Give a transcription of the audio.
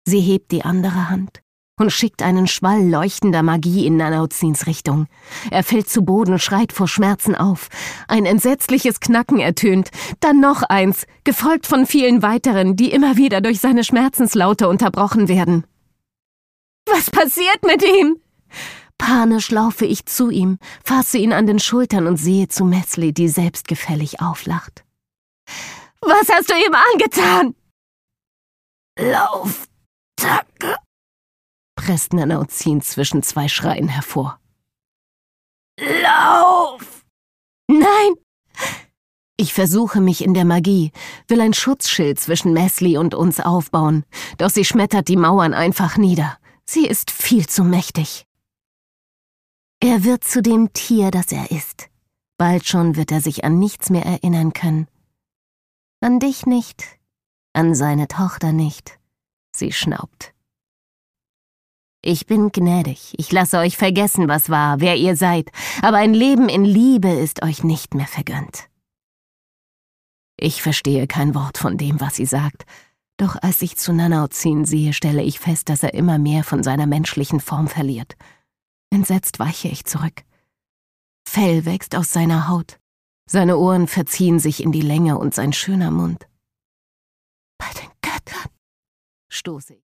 Sie hebt die andere Hand und schickt einen Schwall leuchtender Magie in Nanaozins Richtung. Er fällt zu Boden, schreit vor Schmerzen auf. Ein entsetzliches Knacken ertönt, dann noch eins, gefolgt von vielen weiteren, die immer wieder durch seine Schmerzenslaute unterbrochen werden. »Was passiert mit ihm?« Panisch laufe ich zu ihm, fasse ihn an den Schultern und sehe zu Mesli, die selbstgefällig auflacht. »Was hast du ihm angetan?« »Lauf, Tacke«, presst Nanaozin zwischen zwei Schreien hervor. »Lauf!« »Nein!« Ich versuche mich in der Magie, will ein Schutzschild zwischen Mesli und uns aufbauen, doch sie schmettert die Mauern einfach nieder. Sie ist viel zu mächtig. Er wird zu dem Tier, das er ist. Bald schon wird er sich an nichts mehr erinnern können. An dich nicht, an seine Tochter nicht. Sie schnaubt. Ich bin gnädig, ich lasse euch vergessen, was war, wer ihr seid, aber ein Leben in Liebe ist euch nicht mehr vergönnt. Ich verstehe kein Wort von dem, was sie sagt, doch als ich zu Nanaozin sehe, stelle ich fest, dass er immer mehr von seiner menschlichen Form verliert. Entsetzt weiche ich zurück. Fell wächst aus seiner Haut, seine Ohren verziehen sich in die Länge und sein schöner Mund. Bei den Göttern, stoße ich.